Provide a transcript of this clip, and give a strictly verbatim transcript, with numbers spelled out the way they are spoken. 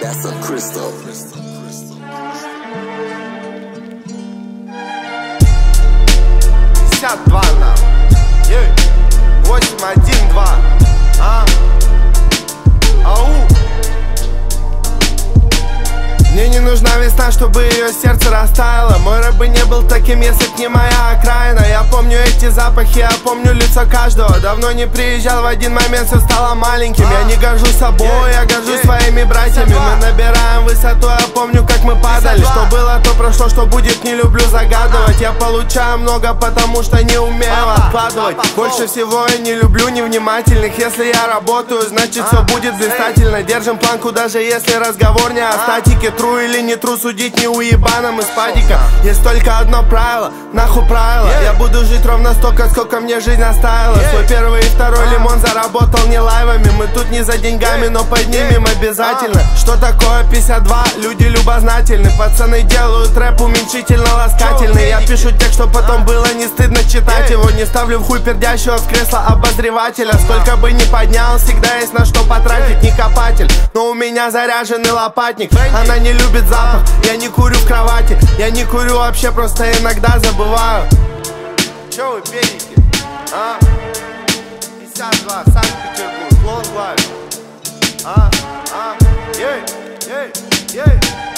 Casa Crystal. пятьдесят два на восемь один два. А? Ау. Мне не нужна весна, чтобы ее сердце растаяло. Мой рэп бы не был таким, если б не моя окраина. Я помню эти запахи, я помню лицо каждого. Давно не приезжал, в один момент все стало маленьким. Я не горжусь собой, я горжусь своими братьями. Мы набираем высоту, я помню, как мы падали. Что было, то прошло, что будет, не люблю загадывать. Я получаю много, потому что не умею откладывать. Больше всего я не люблю невнимательных. Если я работаю, значит все будет блистательно. Держим планку, даже если разговор не о статике. Тру или не тру, судить не уебаном из падика. Есть только одно правило, нахуй правило. Я буду жить ровно столько, сколько мне жизнь оставила. Свой первый и второй лимон заработал не лайвами. Мы тут не за деньгами, но поднимем обязательно. Что такое пятьдесят два? Люди любознательны. Пацаны делают рэп уменьшительно-ласкательный. Я пишу текст, что потом было не стыдно читать его. Не ставлю в хуй пердящего в кресло обозревателя. Сколько бы ни поднял, всегда есть на что потратить. Не копатель, но у меня заряженный лопатник. Она не любит запах, я не курю в кровати. Я не курю вообще, просто иногда забываю. Чё вы педики? А? пятьдесят два, Санкт-Петербург, Long Life. А? А? Ей, ей, ей.